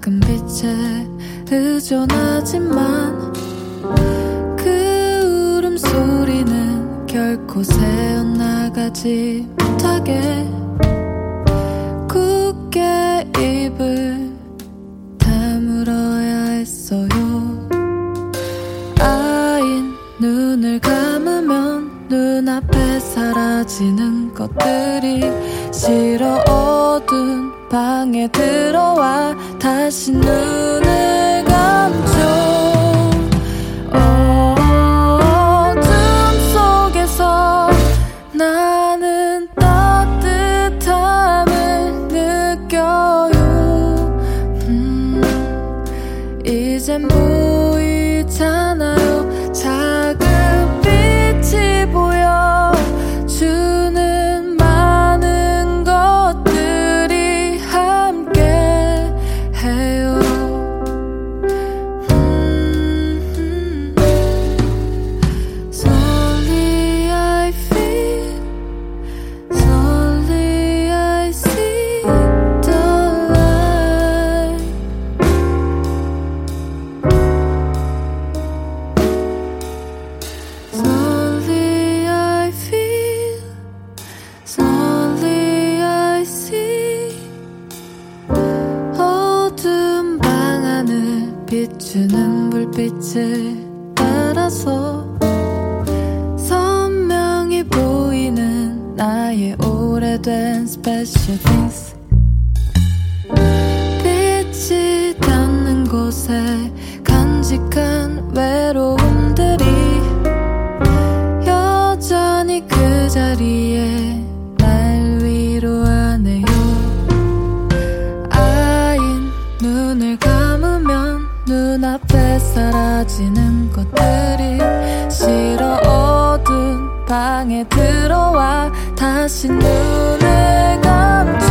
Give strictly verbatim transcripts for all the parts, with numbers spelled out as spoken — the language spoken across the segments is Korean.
작은 빛에 의존하지만 그 울음소리는 결코 새어나가지 못하게 굳게 입을 다물어야 했어요. 아인 눈을 감으면 눈앞에 사라지는 것들이 싫어 어두운 방에 들어와 다시 눈을 감죠. 어둠 속에서 나는 따뜻함을 느껴요. 음, 이젠 보이잖아요. 작은 빛이 보여 주는 많은 것들이 함께 해요. 음, slowly I feel, slowly I see the light. Slowly I feel, slowly I see. 어두운 방 안을 비추는 불빛을 따라서 선명히 보이는 나의 오래된 special things. 빛이 닿는 곳에 간직한 외로움들이 여전히 그 자리에 날 위로하네요. 아인 눈을 감으면 눈앞에 사라지는 것들이 싫어 어두운 방에 들어와 다시 눈을 감죠.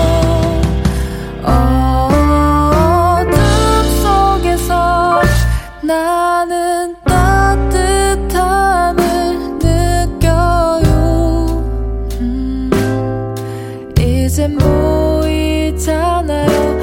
어둠 속에서 나는 따뜻함을 느껴요. 음, 이젠 보이잖아요.